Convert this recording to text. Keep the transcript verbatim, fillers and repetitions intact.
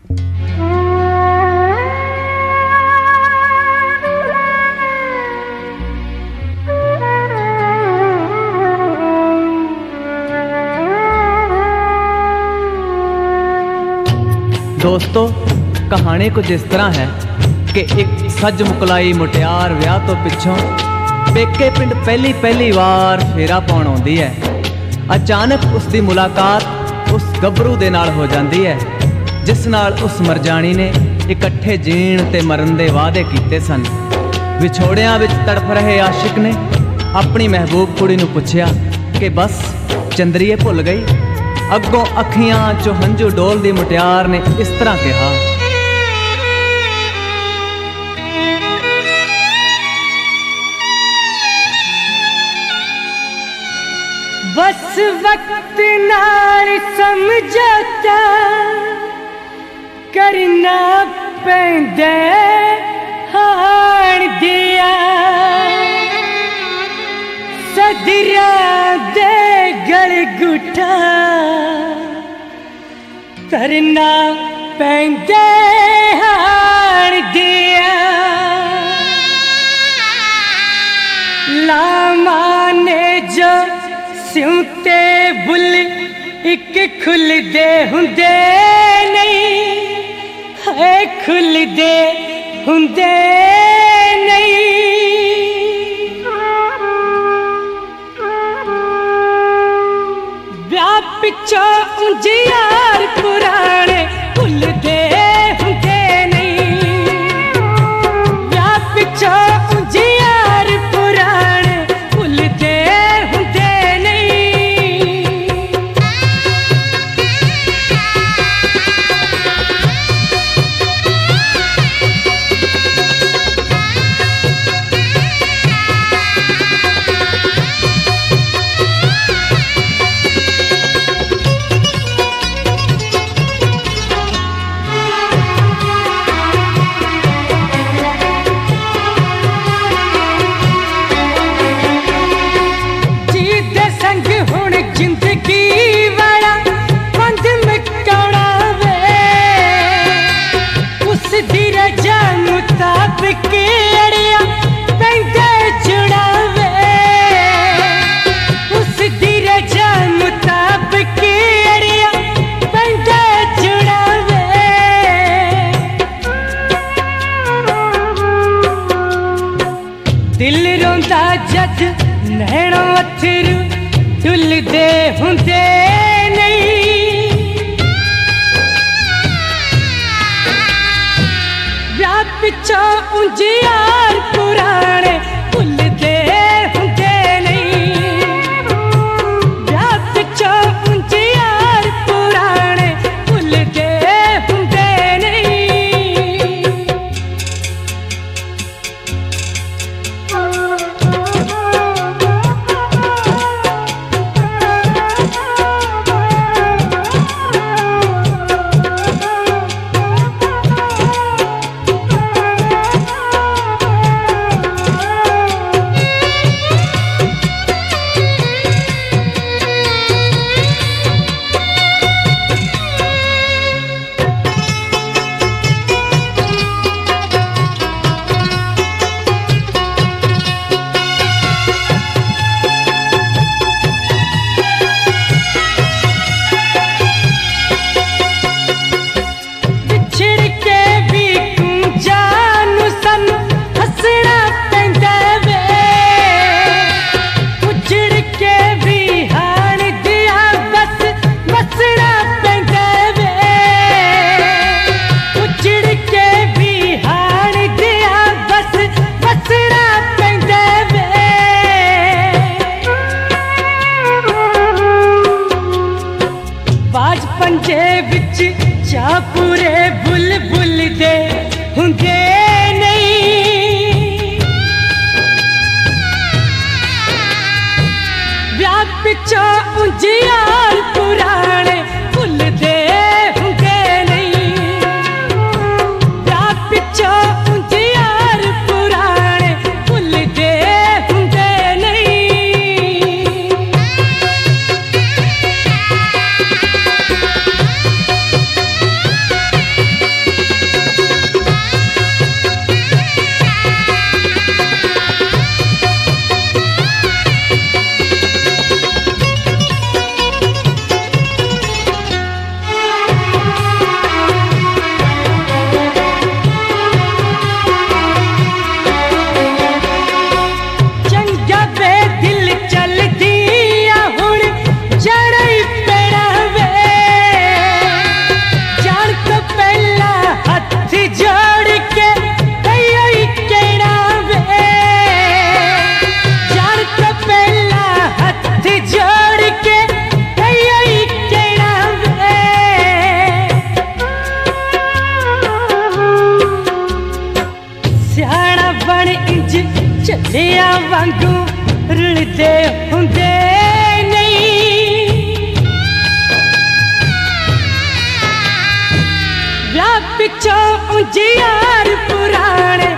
दोस्तों, कहानी कुछ इस तरह है कि एक सज मुकलाई मुटियार विआह तो पिछों पेके पिंड पहली पहली वार फेरा पाउण आउंदी है। अचानक उसकी मुलाकात उस गबरू दे नाल हो जाती है जिस नाल उस मरजानी ने इकट्ठे जीण ते मरन दे वादे कीते सन। विछोड़ियां विच तड़फ रहे आशिक ने अपनी महबूब कुड़ी नूं पुछया कि बस चंद्रीए भुल गई। अगों अखियां चो हंझू डोलदी मुटियार ने इस तरह कहा, बस वक्त नाल समझौता करना पैंदा हाण दिया, सदरा दे गल गुठा करना पैंदा हाण दिया। लामा ने जो सिउते बुल एक खुलदे हुंदे नहीं, है खुलदे हुंदे नहीं। ब्याह पिछो उंज यार पुराने भुलदे हुंदे नहीं, ब्याह पिछो उंज यार पुराने भुलदे हुंदे नहीं। दिल रोंदा जद नैणों अथरू ढुलदे हुंदे नहीं, ब्याह पिछों उंज यार पुराने भुलदे हुंदे नहीं, ब्याह पिछों उंज यार पुराने भुलदे हुंदे नहीं। पंजे विच चापूरे बुलबुल दे हुंदे नहीं, ब्याह पिछों उंज यार पुराने भुलदे हुंदे नहीं, ब्याह पिछों उंज यार पुराने भुलदे हुंदे नहीं। मुंडिया वांगू रुलदे हुंदे नहीं। ब्याह पिछों उंज यार पुराने